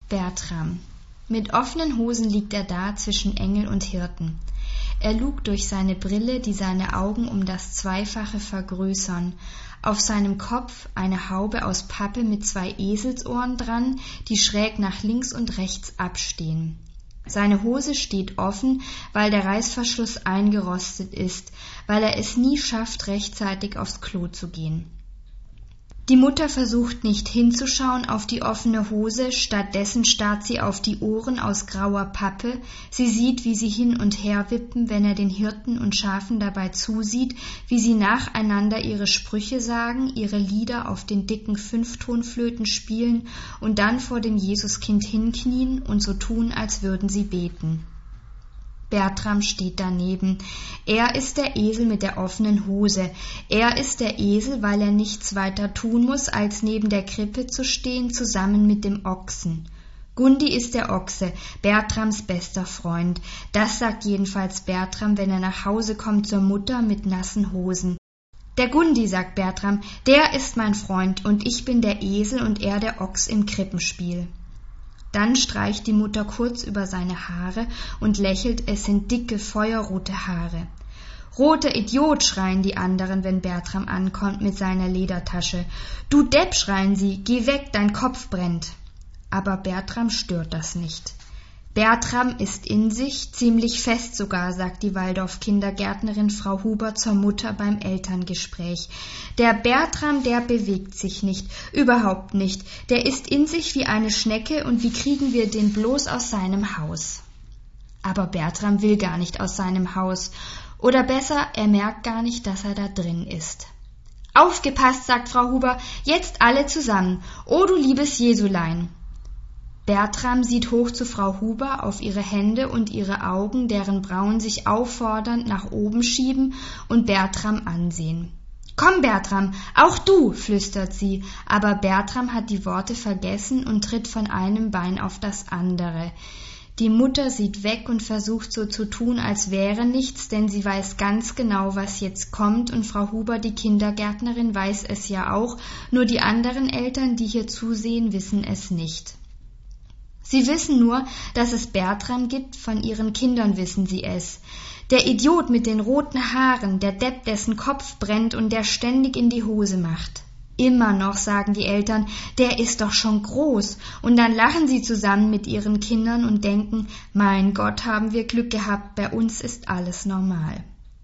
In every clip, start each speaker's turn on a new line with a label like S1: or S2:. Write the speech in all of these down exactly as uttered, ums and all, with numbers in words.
S1: Bertram. Mit offenen Hosen liegt er da zwischen Engel und Hirten. Er lugt durch seine Brille, die seine Augen um das Zweifache vergrößern. Auf seinem Kopf eine Haube aus Pappe mit zwei Eselsohren dran, die schräg nach links und rechts abstehen. Seine Hose steht offen, weil der Reißverschluss eingerostet ist, weil er es nie schafft, rechtzeitig aufs Klo zu gehen. Die Mutter versucht nicht hinzuschauen auf die offene Hose, stattdessen starrt sie auf die Ohren aus grauer Pappe. Sie sieht, wie sie hin und her wippen, wenn er den Hirten und Schafen dabei zusieht, wie sie nacheinander ihre Sprüche sagen, ihre Lieder auf den dicken Fünftonflöten spielen und dann vor dem Jesuskind hinknien und so tun, als würden sie beten. Bertram steht daneben. Er ist der Esel mit der offenen Hose. Er ist der Esel, weil er nichts weiter tun muss, als neben der Krippe zu stehen, zusammen mit dem Ochsen. Gundi ist der Ochse, Bertrams bester Freund. Das sagt jedenfalls Bertram, wenn er nach Hause kommt zur Mutter mit nassen Hosen. Der Gundi, sagt Bertram, der ist mein Freund und ich bin der Esel und er der Ochs im Krippenspiel. Dann streicht die Mutter kurz über seine Haare und lächelt, es sind dicke, feuerrote Haare. »Roter Idiot«, schreien die anderen, wenn Bertram ankommt mit seiner Ledertasche. »Du Depp«, schreien sie, »geh weg, dein Kopf brennt.« Aber Bertram stört das nicht. Bertram ist in sich, ziemlich fest sogar, sagt die Waldorf-Kindergärtnerin Frau Huber zur Mutter beim Elterngespräch. Der Bertram, der bewegt sich nicht, überhaupt nicht. Der ist in sich wie eine Schnecke und wie kriegen wir den bloß aus seinem Haus? Aber Bertram will gar nicht aus seinem Haus. Oder besser, er merkt gar nicht, dass er da drin ist. »Aufgepasst«, sagt Frau Huber, »jetzt alle zusammen. Oh, du liebes Jesulein!« Bertram sieht hoch zu Frau Huber auf ihre Hände und ihre Augen, deren Brauen sich auffordernd nach oben schieben und Bertram ansehen. »Komm, Bertram, auch du«, flüstert sie, aber Bertram hat die Worte vergessen und tritt von einem Bein auf das andere. Die Mutter sieht weg und versucht so zu tun, als wäre nichts, denn sie weiß ganz genau, was jetzt kommt, und Frau Huber, die Kindergärtnerin, weiß es ja auch, nur die anderen Eltern, die hier zusehen, wissen es nicht. Sie wissen nur, dass es Bertram gibt, von ihren Kindern wissen sie es. Der Idiot mit den roten Haaren, der Depp, dessen Kopf brennt und der ständig in die Hose macht. Immer noch, sagen die Eltern, der ist doch schon groß. Und dann lachen sie zusammen mit ihren Kindern und denken, mein Gott, haben wir Glück gehabt, bei uns ist alles normal.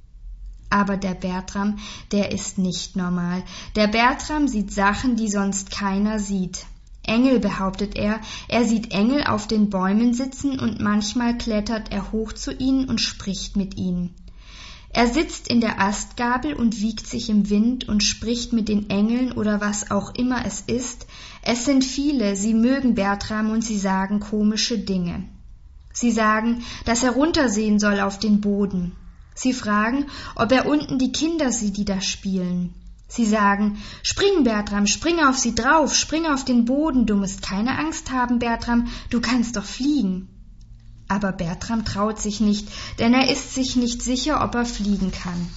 S1: Aber der Bertram, der ist nicht normal. Der Bertram sieht Sachen, die sonst keiner sieht. Engel, behauptet er, er sieht Engel auf den Bäumen sitzen und manchmal klettert er hoch zu ihnen und spricht mit ihnen. Er sitzt in der Astgabel und wiegt sich im Wind und spricht mit den Engeln oder was auch immer es ist. Es sind viele, sie mögen Bertram und sie sagen komische Dinge. Sie sagen, dass er runtersehen soll auf den Boden. Sie fragen, ob er unten die Kinder sieht, die da spielen. Sie sagen, spring, Bertram, spring auf sie drauf, spring auf den Boden, du musst keine Angst haben, Bertram, du kannst doch fliegen. Aber Bertram traut sich nicht, denn er ist sich nicht sicher, ob er fliegen kann.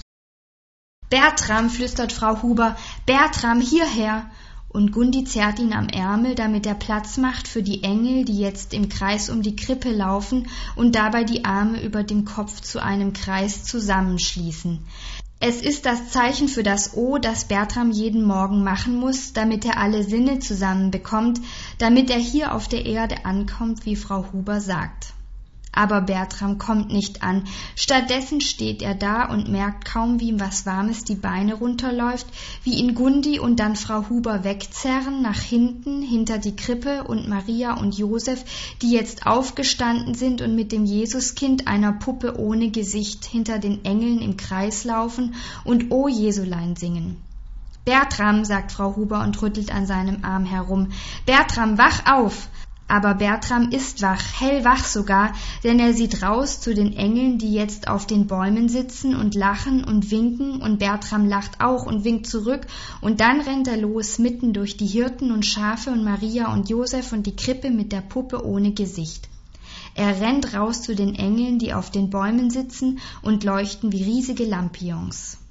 S1: Bertram, flüstert Frau Huber, Bertram, hierher! Und Gundi zerrt ihn am Ärmel, damit er Platz macht für die Engel, die jetzt im Kreis um die Krippe laufen und dabei die Arme über dem Kopf zu einem Kreis zusammenschließen. Es ist das Zeichen für das O, das Bertram jeden Morgen machen muss, damit er alle Sinne zusammenbekommt, damit er hier auf der Erde ankommt, wie Frau Huber sagt. Aber Bertram kommt nicht an. Stattdessen steht er da und merkt kaum, wie ihm was Warmes die Beine runterläuft, wie ihn Gundi und dann Frau Huber wegzerren, nach hinten, hinter die Krippe und Maria und Josef, die jetzt aufgestanden sind und mit dem Jesuskind, einer Puppe ohne Gesicht, hinter den Engeln im Kreis laufen und O Jesulein singen. Bertram, sagt Frau Huber und rüttelt an seinem Arm herum. Bertram, wach auf! Aber Bertram ist wach, hellwach sogar, denn er sieht raus zu den Engeln, die jetzt auf den Bäumen sitzen und lachen und winken, und Bertram lacht auch und winkt zurück, und dann rennt er los, mitten durch die Hirten und Schafe und Maria und Josef und die Krippe mit der Puppe ohne Gesicht. Er rennt raus zu den Engeln, die auf den Bäumen sitzen und leuchten wie riesige Lampions.